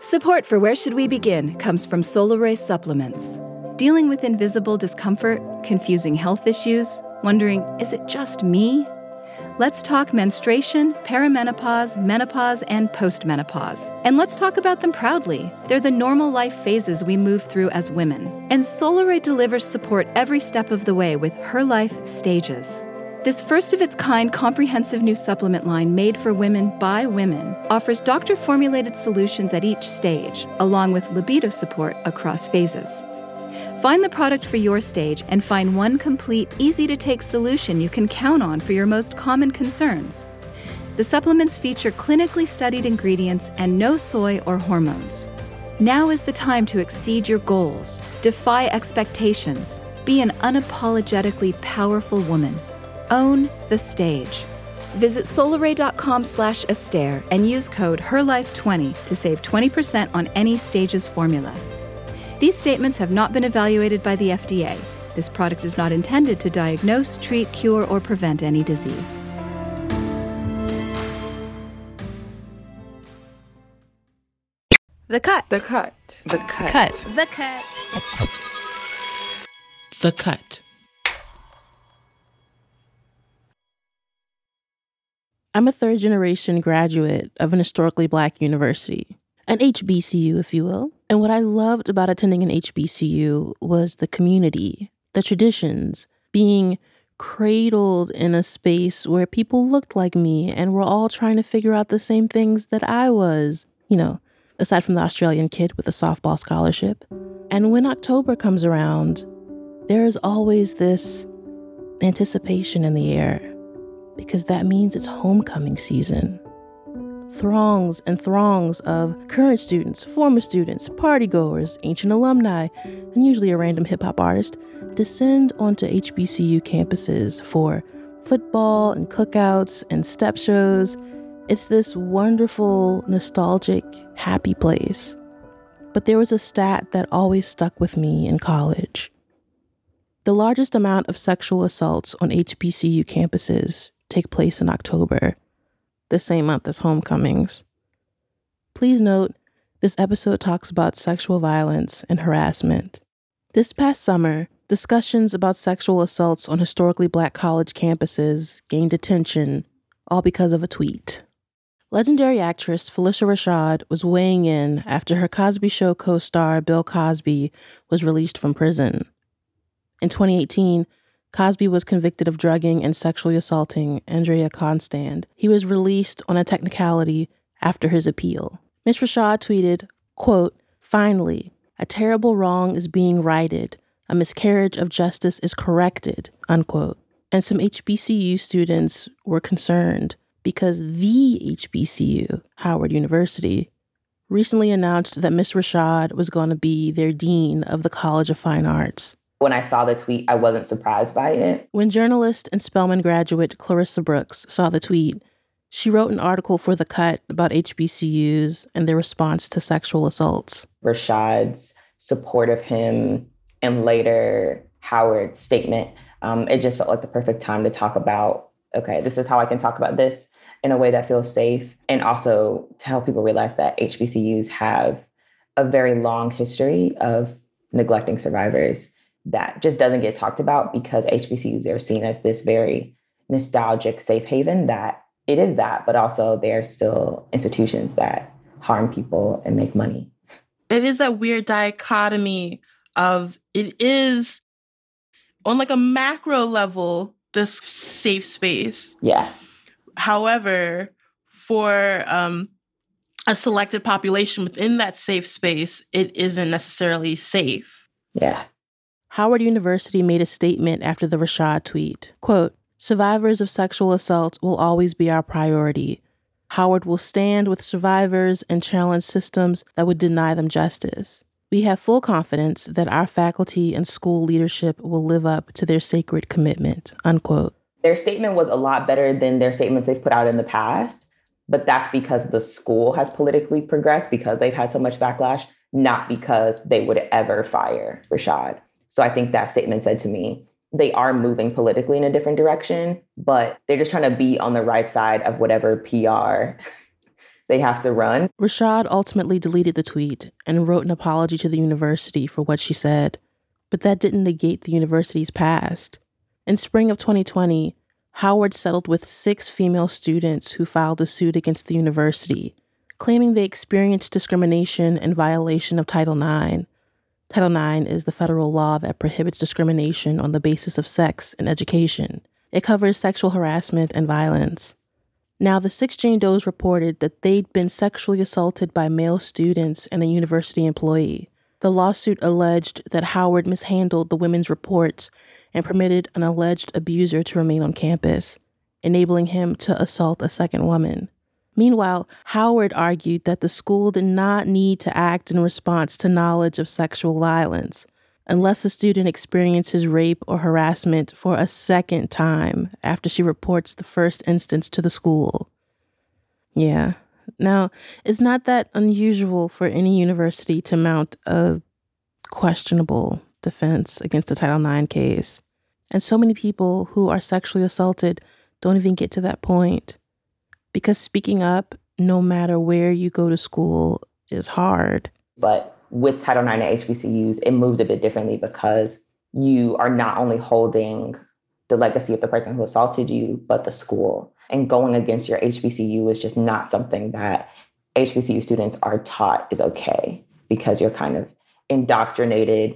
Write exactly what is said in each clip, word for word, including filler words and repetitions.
Support for Where Should We Begin comes from Solaray Supplements. Dealing with invisible discomfort, confusing health issues, wondering, is it just me? Let's talk menstruation, perimenopause, menopause, and postmenopause. And let's talk about them proudly. They're the normal life phases we move through as women. And Solaray delivers support every step of the way with Her Life Stages. This first-of-its-kind comprehensive new supplement line made for women by women offers doctor-formulated solutions at each stage, along with libido support across phases. Find the product for your stage and find one complete, easy-to-take solution you can count on for your most common concerns. The supplements feature clinically studied ingredients and no soy or hormones. Now is the time to exceed your goals, defy expectations, be an unapologetically powerful woman. Own the stage. Visit solaray.com slash Astaire and use code her life twenty to save twenty percent on any Stages formula. These statements have not been evaluated by the F D A. This product is not intended to diagnose, treat, cure, or prevent any disease. The cut. The cut. The cut. Cut. The cut. The cut. I'm a third-generation graduate of an historically Black university, an H B C U, if you will. And what I loved about attending an H B C U was the community, the traditions, being cradled in a space where people looked like me and were all trying to figure out the same things that I was, you know, aside from the Australian kid with a softball scholarship. And when October comes around, there is always this anticipation in the air, because that means it's homecoming season. Throngs and throngs of current students, former students, partygoers, ancient alumni, and usually a random hip-hop artist descend onto H B C U campuses for football and cookouts and step shows. It's this wonderful, nostalgic, happy place. But there was a stat that always stuck with me in college. The largest amount of sexual assaults on H B C U campuses take place in October, the same month as homecomings. Please note, this episode talks about sexual violence and harassment. This past summer, discussions about sexual assaults on historically Black college campuses gained attention, all because of a tweet. Legendary actress Phylicia Rashad was weighing in after her Cosby Show co-star Bill Cosby was released from prison. In twenty eighteen, Cosby was convicted of drugging and sexually assaulting Andrea Constand. He was released on a technicality after his appeal. Miz Rashad tweeted, quote, "Finally, a terrible wrong is being righted. A miscarriage of justice is corrected," unquote. And some H B C U students were concerned because the H B C U, Howard University, recently announced that Miz Rashad was going to be their dean of the College of Fine Arts. When I saw the tweet, I wasn't surprised by it. When journalist and Spelman graduate Clarissa Brooks saw the tweet, she wrote an article for The Cut about H B C Us and their response to sexual assaults. Rashad's support of him and later Howard's statement, um, it just felt like the perfect time to talk about, okay, this is how I can talk about this in a way that feels safe, and also to help people realize that H B C Us have a very long history of neglecting survivors that just doesn't get talked about because H B C Us are seen as this very nostalgic safe haven that it is that, but also they're still institutions that harm people and make money. It is that weird dichotomy of it is on like a macro level, this safe space. Yeah. However, for um, a selected population within that safe space, it isn't necessarily safe. Yeah. Howard University made a statement after the Rashad tweet, quote, "Survivors of sexual assault will always be our priority. Howard will stand with survivors and challenge systems that would deny them justice. We have full confidence that our faculty and school leadership will live up to their sacred commitment," unquote. Their statement was a lot better than their statements they've put out in the past, but that's because the school has politically progressed, because they've had so much backlash, not because they would ever fire Rashad. So I think that statement said to me, they are moving politically in a different direction, but they're just trying to be on the right side of whatever P R they have to run. Rashad ultimately deleted the tweet and wrote an apology to the university for what she said, but that didn't negate the university's past. In spring of twenty twenty, Howard settled with six female students who filed a suit against the university, claiming they experienced discrimination and violation of Title nine. Title nine is the federal law that prohibits discrimination on the basis of sex in education. It covers sexual harassment and violence. Now, the six Jane Does reported that they'd been sexually assaulted by male students and a university employee. The lawsuit alleged that Howard mishandled the women's reports and permitted an alleged abuser to remain on campus, enabling him to assault a second woman. Meanwhile, Howard argued that the school did not need to act in response to knowledge of sexual violence unless a student experiences rape or harassment for a second time after she reports the first instance to the school. Yeah. Now, it's not that unusual for any university to mount a questionable defense against a Title nine case. And so many people who are sexually assaulted don't even get to that point. Because speaking up, no matter where you go to school, is hard. But with Title nine at H B C Us, it moves a bit differently because you are not only holding the legacy of the person who assaulted you, but the school. And going against your H B C U is just not something that H B C U students are taught is okay, because you're kind of indoctrinated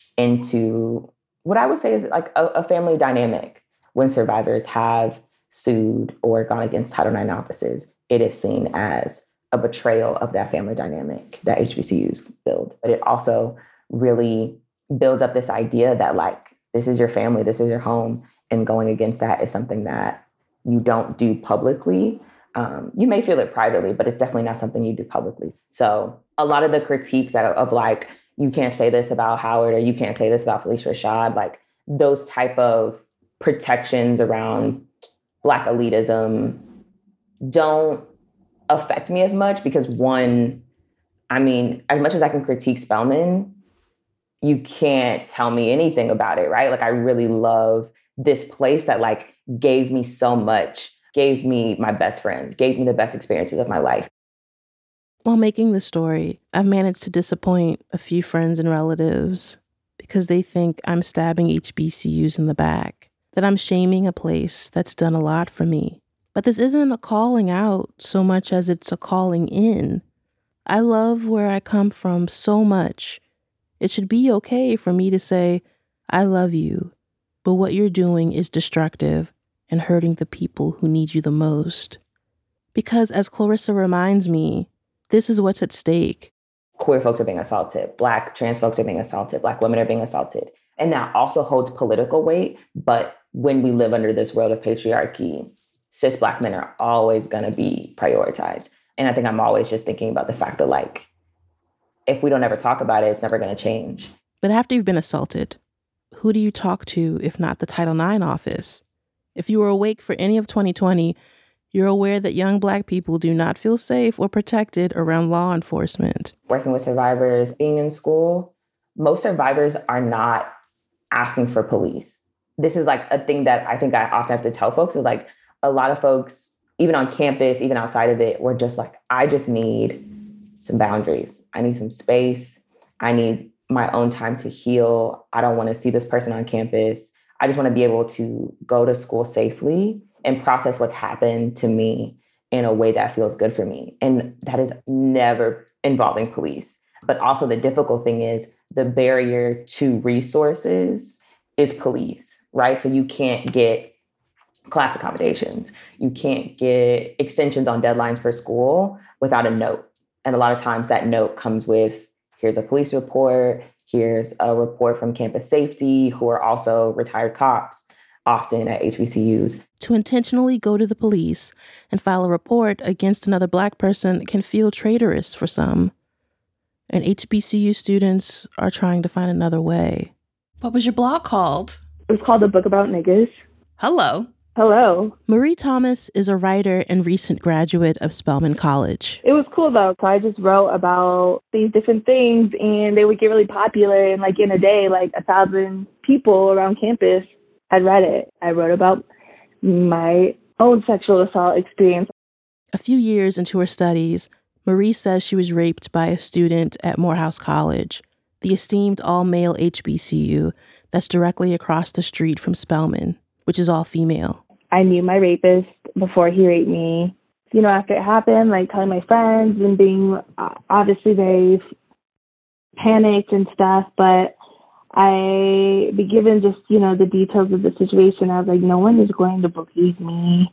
into what I would say is like a, a family dynamic. When survivors have sued or gone against Title nine offices, it is seen as a betrayal of that family dynamic that H B C Us build. But it also really builds up this idea that, like, this is your family, this is your home, and going against that is something that you don't do publicly. Um, you may feel it privately, but it's definitely not something you do publicly. So a lot of the critiques that of like, you can't say this about Howard or you can't say this about Phylicia Rashad, like those type of protections around Black elitism don't affect me as much because, one, I mean, as much as I can critique Spelman, you can't tell me anything about it, right? Like, I really love this place that, like, gave me so much, gave me my best friends, gave me the best experiences of my life. While making the story, I've managed to disappoint a few friends and relatives because they think I'm stabbing H B C Us in the back, that I'm shaming a place that's done a lot for me. But this isn't a calling out so much as it's a calling in. I love where I come from so much. It should be okay for me to say, I love you, but what you're doing is destructive and hurting the people who need you the most. Because as Clarissa reminds me, this is what's at stake. Queer folks are being assaulted. Black trans folks are being assaulted. Black women are being assaulted. And that also holds political weight. But when we live under this world of patriarchy, cis Black men are always going to be prioritized. And I think I'm always just thinking about the fact that, like, if we don't ever talk about it, it's never going to change. But after you've been assaulted, who do you talk to if not the Title nine office? If you were awake for any of twenty twenty, you're aware that young Black people do not feel safe or protected around law enforcement. Working with survivors, being in school, most survivors are not asking for police. This is like a thing that I think I often have to tell folks is like a lot of folks, even on campus, even outside of it, we're just like, I just need some boundaries. I need some space. I need my own time to heal. I don't want to see this person on campus. I just want to be able to go to school safely and process what's happened to me in a way that feels good for me. And that is never involving police. But also the difficult thing is the barrier to resources is police, right? So you can't get class accommodations. You can't get extensions on deadlines for school without a note. And a lot of times that note comes with, here's a police report, here's a report from campus safety, who are also retired cops, often at H B C Us. To intentionally go to the police and file a report against another Black person can feel traitorous for some. And H B C U students are trying to find another way. What was your blog called? It was called A Book About Niggas. Hello. Hello. Marie Thomas is a writer and recent graduate of Spelman College. It was cool, though. So I just wrote about these different things, and they would get really popular. And, like, in a day, like, a thousand people around campus had read it. I wrote about my own sexual assault experience. A few years into her studies, Marie says she was raped by a student at Morehouse College, the esteemed all-male H B C U that's directly across the street from Spelman, which is all female. I knew my rapist before he raped me. You know, after it happened, like telling my friends and being uh, obviously very panicked and stuff, but I be given just, you know, the details of the situation. I was like, no one is going to believe me.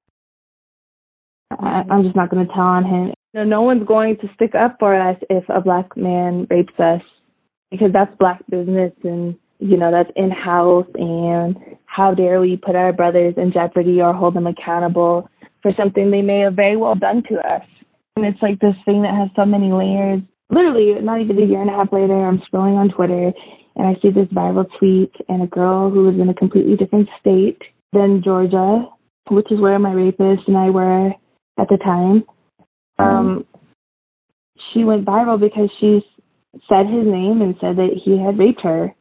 I, I'm just not going to tell on him. You know, no one's going to stick up for us if a Black man rapes us, because that's Black business and, you know, that's in-house, and how dare we put our brothers in jeopardy or hold them accountable for something they may have very well done to us. And it's like this thing that has so many layers. Literally, not even a year and a half later, I'm scrolling on Twitter, and I see this viral tweet, and a girl who was in a completely different state than Georgia, which is where my rapist and I were at the time, um, she went viral because she said his name and said that he had raped her.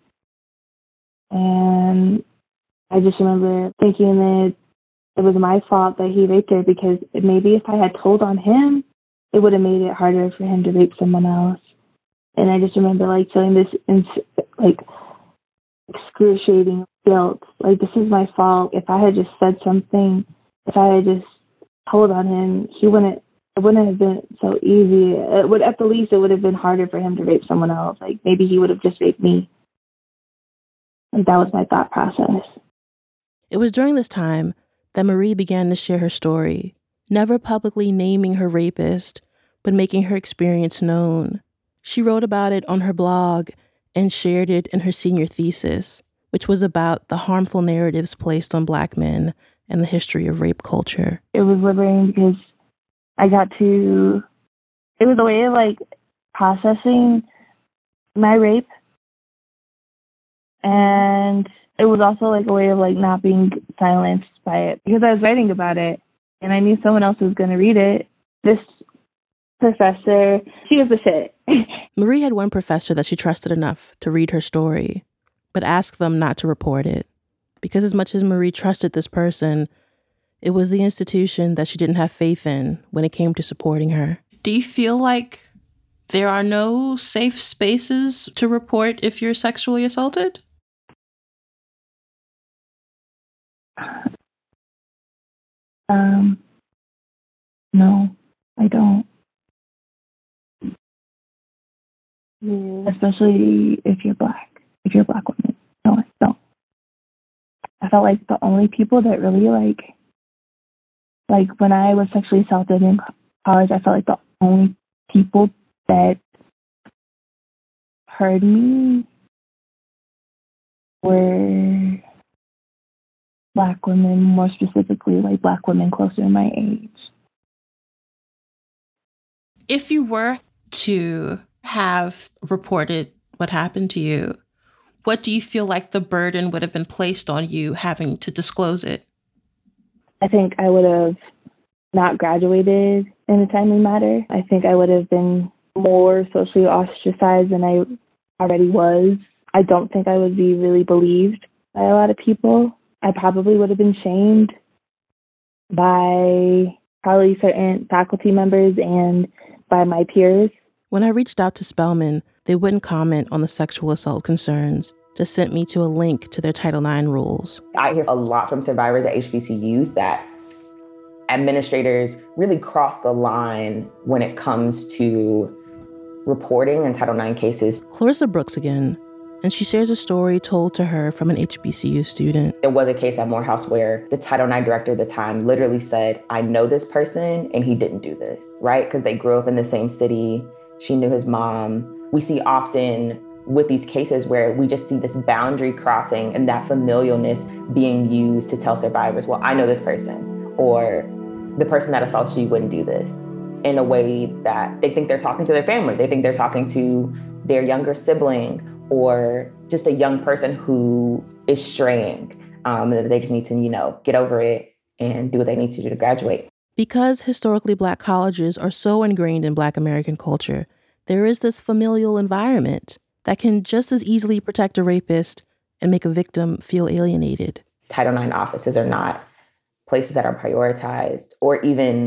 And I just remember thinking that it was my fault that he raped her, because maybe if I had told on him, it would have made it harder for him to rape someone else. And I just remember like feeling this ins- like excruciating guilt. Like, this is my fault. If I had just said something, if I had just told on him, he wouldn't, it wouldn't have been so easy. It would, at the least, it would have been harder for him to rape someone else. Like, maybe he would have just raped me. Like, that was my thought process. It was during this time that Marie began to share her story, never publicly naming her rapist, but making her experience known. She wrote about it on her blog and shared it in her senior thesis, which was about the harmful narratives placed on Black men and the history of rape culture. It was liberating because I got to, it was a way of like processing my rape. And it was also like a way of like not being silenced by it, because I was writing about it and I knew someone else was going to read it. This professor, she was the shit. Marie had one professor that she trusted enough to read her story, but asked them not to report it. Because as much as Marie trusted this person, it was the institution that she didn't have faith in when it came to supporting her. Do you feel like there are no safe spaces to report if you're sexually assaulted? Um, no, I don't. Yeah. Especially if you're Black, if you're a Black woman. No, I don't. I felt like the only people that really like, like when I was sexually assaulted in college, I felt like the only people that heard me were Black women, more specifically like Black women closer to my age. If you were to have reported what happened to you, what do you feel like the burden would have been placed on you having to disclose it? I think I would have not graduated in a timely manner. I think I would have been more socially ostracized than I already was. I don't think I would be really believed by a lot of people. I probably would have been shamed by probably certain faculty members and by my peers. When I reached out to Spelman, they wouldn't comment on the sexual assault concerns, just sent me to a link to their Title nine rules. I hear a lot from survivors at H B C Us that administrators really cross the line when it comes to reporting in Title nine cases. Clarissa Brooks again, and she shares a story told to her from an H B C U student. There was a case at Morehouse where the Title nine director at the time literally said, I know this person and he didn't do this, right? Because they grew up in the same city. She knew his mom. We see often with these cases where we just see this boundary crossing and that familialness being used to tell survivors, well, I know this person, or the person that assaulted you wouldn't do this, in a way that they think they're talking to their family. They think they're talking to their younger sibling or just a young person who is straying. Um, that they just need to, you know, get over it and do what they need to do to graduate. Because historically Black colleges are so ingrained in Black American culture, there is this familial environment that can just as easily protect a rapist and make a victim feel alienated. Title nine offices are not places that are prioritized or even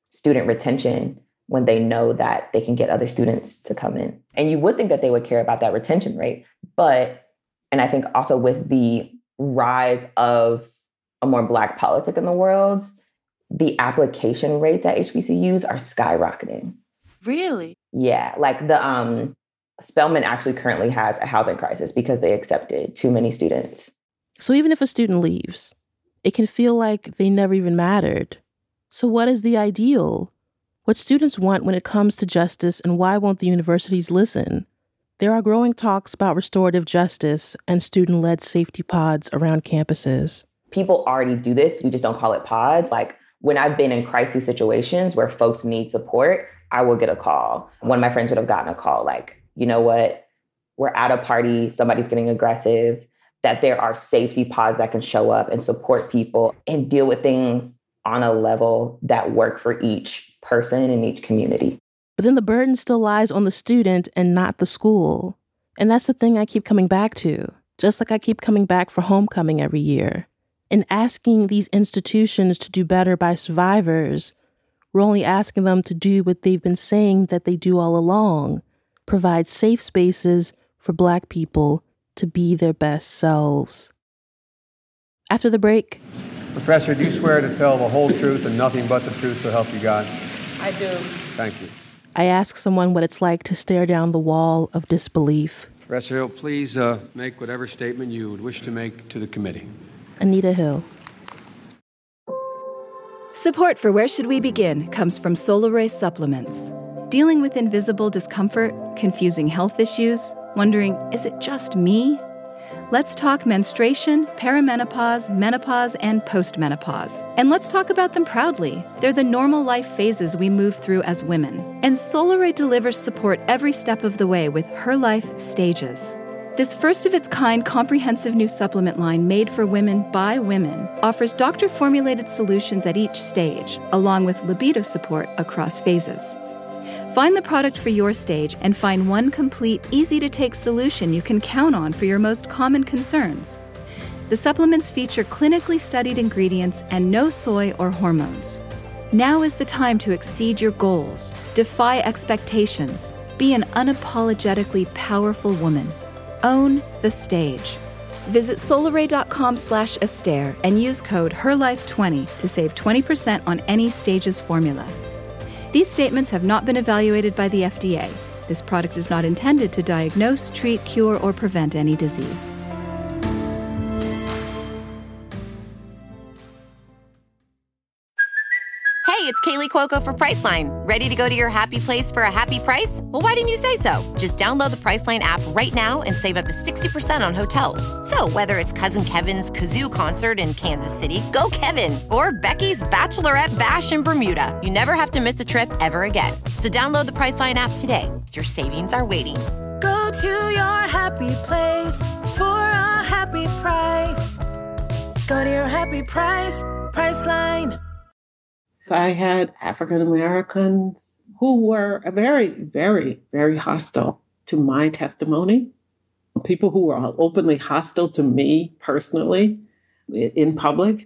student retention when they know that they can get other students to come in. And you would think that they would care about that retention rate. But, and I think also with the rise of a more Black politic in the world, the application rates at H B C Us are skyrocketing. Really? Yeah. Like the um, Spelman actually currently has a housing crisis because they accepted too many students. So even if a student leaves, it can feel like they never even mattered. So what is the ideal? What students want when it comes to justice, and why won't the universities listen? There are growing talks about restorative justice and student-led safety pods around campuses. People already do this. We just don't call it pods. Like when I've been in crisis situations where folks need support, I will get a call. One of my friends would have gotten a call like, you know what, we're at a party, somebody's getting aggressive, that there are safety pods that can show up and support people and deal with things on a level that work for each person in each community. But then the burden still lies on the student and not the school. And that's the thing I keep coming back to, just like I keep coming back for homecoming every year. In asking these institutions to do better by survivors, we're only asking them to do what they've been saying that they do all along, provide safe spaces for Black people to be their best selves. After the break... Professor, do you swear to tell the whole truth and nothing but the truth, so help you God? I do. Thank you. I ask someone what it's like to stare down the wall of disbelief. Professor Hill, please uh, make whatever statement you would wish to make to the committee. Anita Hill. Support for Where Should We Begin comes from Solaray Supplements. Dealing with invisible discomfort, confusing health issues, wondering, is it just me? Let's talk menstruation, perimenopause, menopause, and postmenopause. And let's talk about them proudly. They're the normal life phases we move through as women. And Solaray delivers support every step of the way with Her Life Stages. This first-of-its-kind comprehensive new supplement line made for women by women offers doctor-formulated solutions at each stage, along with libido support across phases. Find the product for your stage and find one complete, easy-to-take solution you can count on for your most common concerns. The supplements feature clinically studied ingredients and no soy or hormones. Now is the time to exceed your goals, defy expectations, be an unapologetically powerful woman. Own the stage. Visit solaray.com slash Astaire and use code her life twenty to save twenty percent on any Stages formula. These statements have not been evaluated by the F D A. This product is not intended to diagnose, treat, cure, or prevent any disease. Hey, it's Kaylee Cuoco for Priceline. Ready to go to your happy place for a happy price? Well, why didn't you say so? Just download the Priceline app right now and save up to sixty percent on hotels. So whether it's Cousin Kevin's Kazoo Concert in Kansas City, go Kevin, or Becky's Bachelorette Bash in Bermuda, you never have to miss a trip ever again. So download the Priceline app today. Your savings are waiting. Go to your happy place for a happy price. Go to your happy price, Priceline. I had African Americans who were very, very, very hostile to my testimony. People who were openly hostile to me personally in public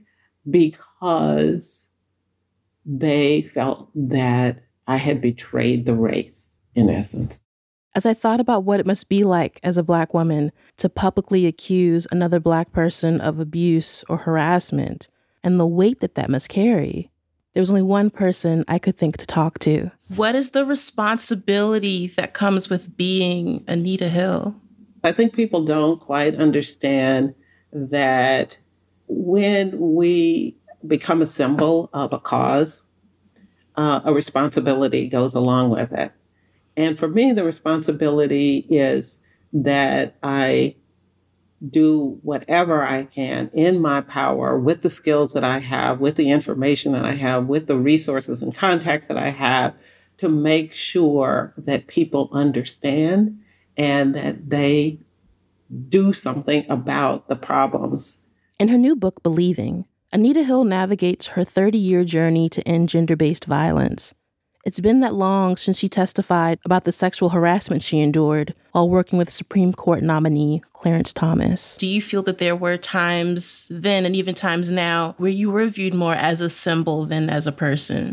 because they felt that I had betrayed the race, in essence. As I thought about what it must be like as a Black woman to publicly accuse another Black person of abuse or harassment, and the weight that that must carry, there was only one person I could think to talk to. What is the responsibility that comes with being Anita Hill? I think people don't quite understand that when we become a symbol of a cause, uh, a responsibility goes along with it. And for me, the responsibility is that I do whatever I can in my power with the skills that I have, with the information that I have, with the resources and contacts that I have to make sure that people understand and that they do something about the problems. In her new book, Believing, Anita Hill navigates her thirty-year journey to end gender-based violence. It's been that long since she testified about the sexual harassment she endured while working with Supreme Court nominee Clarence Thomas. Do you feel that there were times then and even times now where you were viewed more as a symbol than as a person?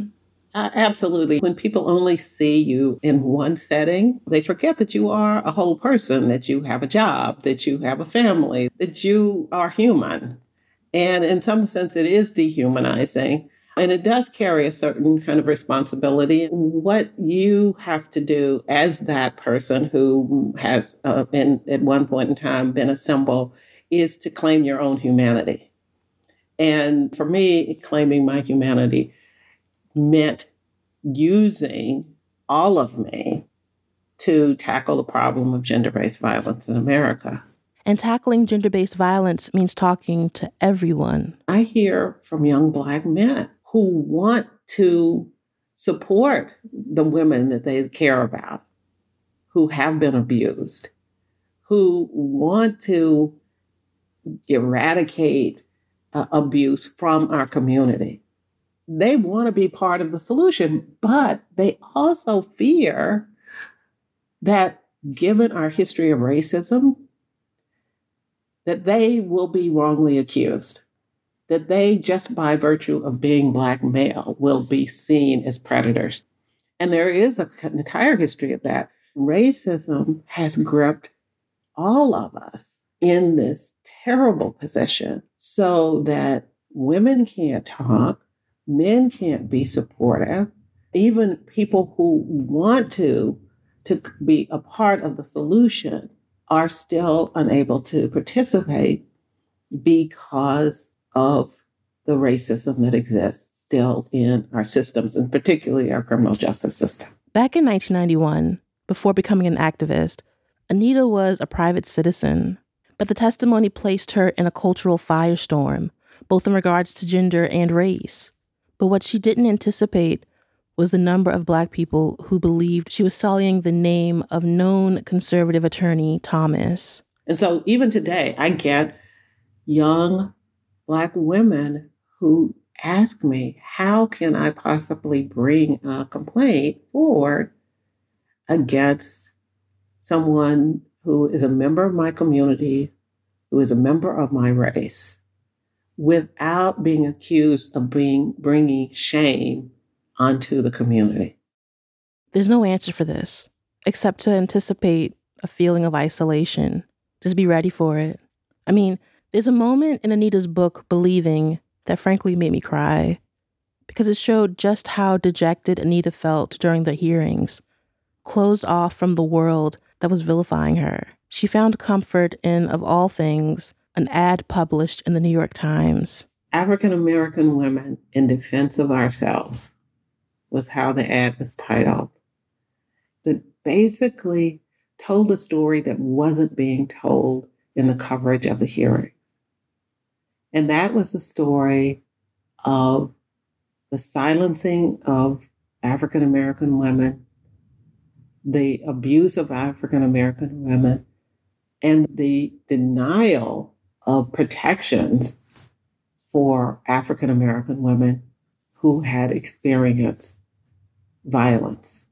Uh, absolutely. When people only see you in one setting, they forget that you are a whole person, that you have a job, that you have a family, that you are human. And in some sense, it is dehumanizing. And it does carry a certain kind of responsibility. What you have to do as that person who has uh, been, at one point in time, been a symbol is to claim your own humanity. And for me, claiming my humanity meant using all of me to tackle the problem of gender-based violence in America. And tackling gender-based violence means talking to everyone. I hear from young Black men who want to support the women that they care about, who have been abused, who want to eradicate uh, abuse from our community. They want to be part of the solution, but they also fear that given our history of racism, that they will be wrongly accused, that they, just by virtue of being Black male, will be seen as predators. And there is a, an entire history of that. Racism has gripped all of us in this terrible position so that women can't talk, men can't be supportive, even people who want to, to be a part of the solution are still unable to participate because of the racism that exists still in our systems, and particularly our criminal justice system. Back in nineteen ninety-one, before becoming an activist, Anita was a private citizen, but the testimony placed her in a cultural firestorm, both in regards to gender and race. But what she didn't anticipate was the number of Black people who believed she was sullying the name of known conservative attorney Thomas. And so even today, I get young Black women who ask me, how can I possibly bring a complaint forward against someone who is a member of my community, who is a member of my race, without being accused of being bringing shame onto the community? There's no answer for this, except to anticipate a feeling of isolation. Just be ready for it. I mean, there's a moment in Anita's book, Believing, that frankly made me cry, because it showed just how dejected Anita felt during the hearings, closed off from the world that was vilifying her. She found comfort in, of all things, an ad published in the New York Times. African American women in defense of ourselves was how the ad was titled. It basically told a story that wasn't being told in the coverage of the hearings. And that was the story of the silencing of African American women, the abuse of African American women, and the denial of protections for African American women who had experienced violence.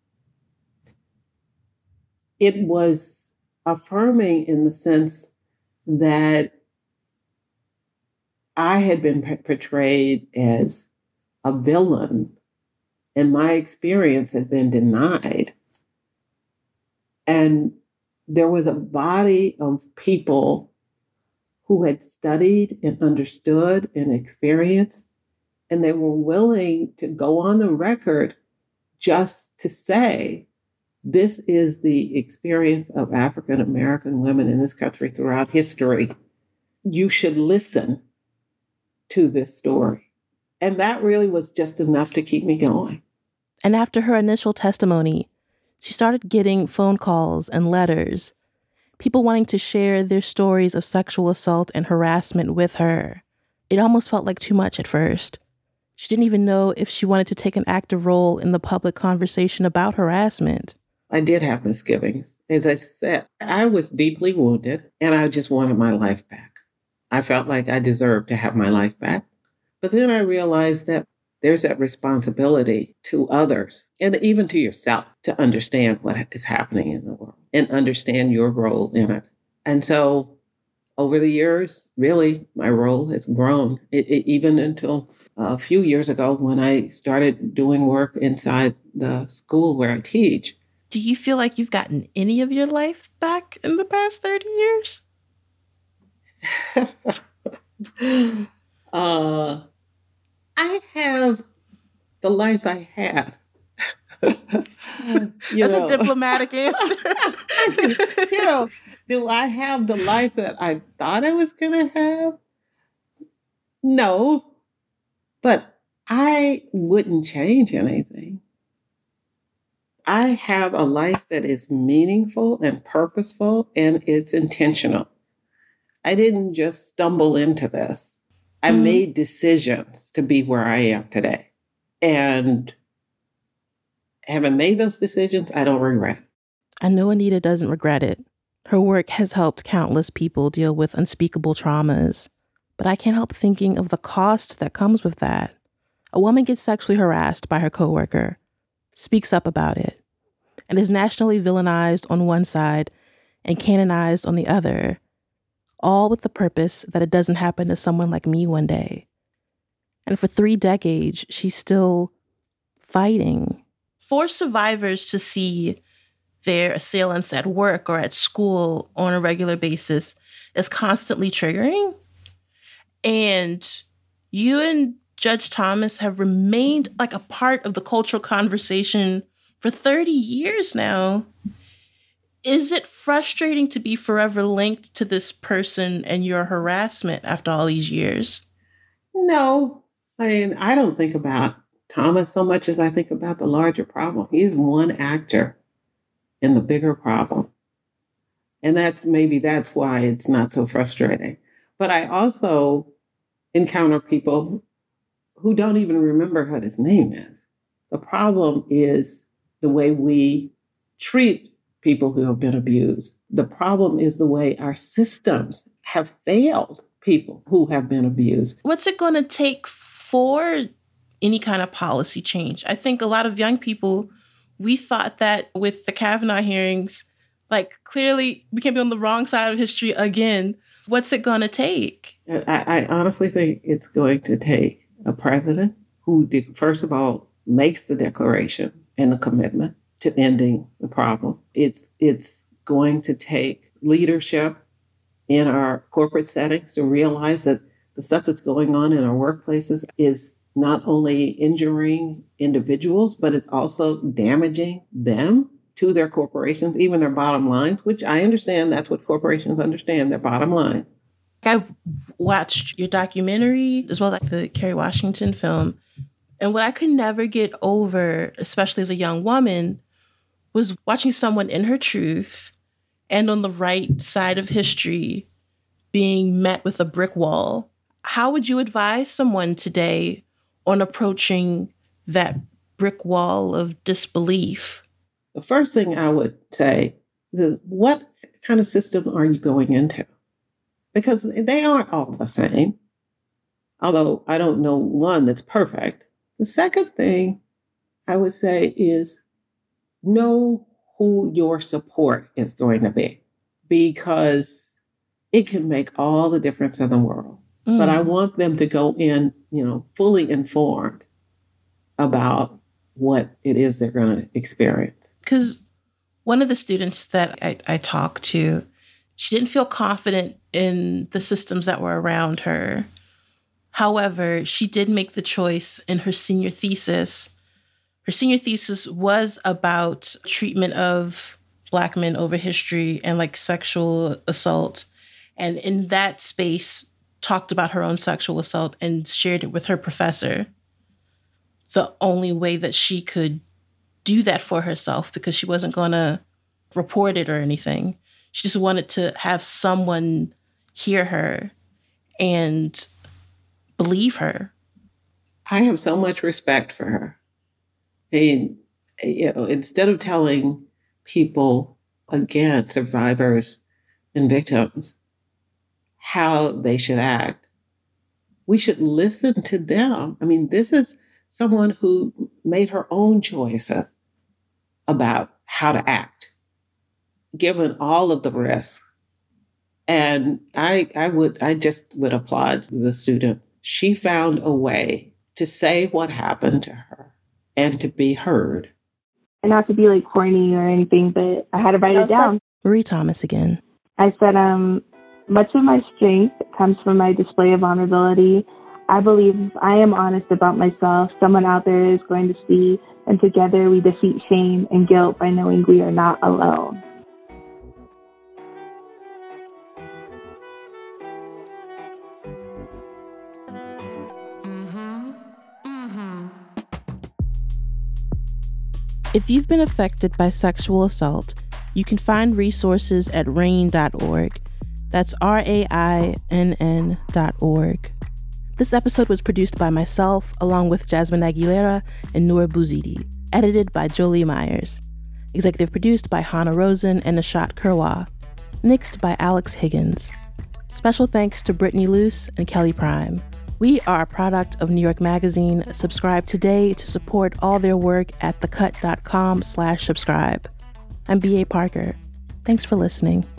It was affirming in the sense that I had been p- portrayed as a villain, and my experience had been denied. And there was a body of people who had studied and understood and experienced, and they were willing to go on the record just to say, this is the experience of African American women in this country throughout history. You should listen to this story. And that really was just enough to keep me going. And after her initial testimony, she started getting phone calls and letters, people wanting to share their stories of sexual assault and harassment with her. It almost felt like too much at first. She didn't even know if she wanted to take an active role in the public conversation about harassment. I did have misgivings. As I said, I was deeply wounded, and I just wanted my life back. I felt like I deserved to have my life back. But then I realized that there's that responsibility to others and even to yourself to understand what is happening in the world and understand your role in it. And so over the years, really, my role has grown. It, it, even until a few years ago when I started doing work inside the school where I teach. Do you feel like you've gotten any of your life back in the past thirty years? uh, I have the life I have. That's know. a diplomatic answer. You know, do I have the life that I thought I was going to have? No, but I wouldn't change anything. I have a life that is meaningful and purposeful, and it's intentional. I didn't just stumble into this. I mm-hmm. made decisions to be where I am today. And having made those decisions, I don't regret. I know Anita doesn't regret it. Her work has helped countless people deal with unspeakable traumas. But I can't help thinking of the cost that comes with that. A woman gets sexually harassed by her coworker, speaks up about it, and is nationally villainized on one side and canonized on the other, all with the purpose that it doesn't happen to someone like me one day. And for three decades, she's still fighting. For survivors to see their assailants at work or at school on a regular basis is constantly triggering. And you and Judge Thomas have remained like a part of the cultural conversation for thirty years now. Is it frustrating to be forever linked to this person and your harassment after all these years? No. I mean, I don't think about Thomas so much as I think about the larger problem. He's one actor in the bigger problem. And that's maybe that's why it's not so frustrating. But I also encounter people who don't even remember what his name is. The problem is the way we treat people who have been abused. The problem is the way our systems have failed people who have been abused. What's it going to take for any kind of policy change? I think a lot of young people, we thought that with the Kavanaugh hearings, like clearly we can't be on the wrong side of history again. What's it going to take? I, I honestly think it's going to take a president who, first of all, makes the declaration and the commitment to ending the problem. It's it's going to take leadership in our corporate settings to realize that the stuff that's going on in our workplaces is not only injuring individuals, but it's also damaging them to their corporations, even their bottom lines, which I understand that's what corporations understand, their bottom line. I watched your documentary as well as the Kerry Washington film. And what I could never get over, especially as a young woman, was watching someone in her truth and on the right side of history being met with a brick wall. How would you advise someone today on approaching that brick wall of disbelief? The first thing I would say is, what kind of system are you going into? Because they aren't all the same, although I don't know one that's perfect. The second thing I would say is know who your support is going to be, because it can make all the difference in the world. Mm. But I want them to go in, you know, fully informed about what it is they're going to experience. Because one of the students that I, I talked to, she didn't feel confident in the systems that were around her. However, she did make the choice in her senior thesis. Her senior thesis was about treatment of Black men over history and like sexual assault. And in that space, talked about her own sexual assault and shared it with her professor. The only way that she could do that for herself, because she wasn't going to report it or anything. She just wanted to have someone hear her and believe her. I have so much respect for her. And, you know, instead of telling people, again, survivors and victims, how they should act, we should listen to them. I mean, this is someone who made her own choices about how to act, given all of the risks And I, I would, I just would applaud the student. She found a way to say what happened to her and to be heard. And not to be like corny or anything, but I had to write it down. Marie Thomas again. I said, um, much of my strength comes from my display of vulnerability. I believe if I am honest about myself, someone out there is going to see, and together we defeat shame and guilt by knowing we are not alone. If you've been affected by sexual assault, you can find resources at rain dot org. That's R A I N N dot org. This episode was produced by myself, along with Jasmine Aguilera and Noor Bouzidi. Edited by Jolie Myers. Executive produced by Hannah Rosen and Nishat Kurwa. Mixed by Alex Higgins. Special thanks to Brittany Luce and Kelly Prime. We are a product of New York Magazine. Subscribe today to support all their work at thecut dot com slash subscribe. I'm B A Parker. Thanks for listening.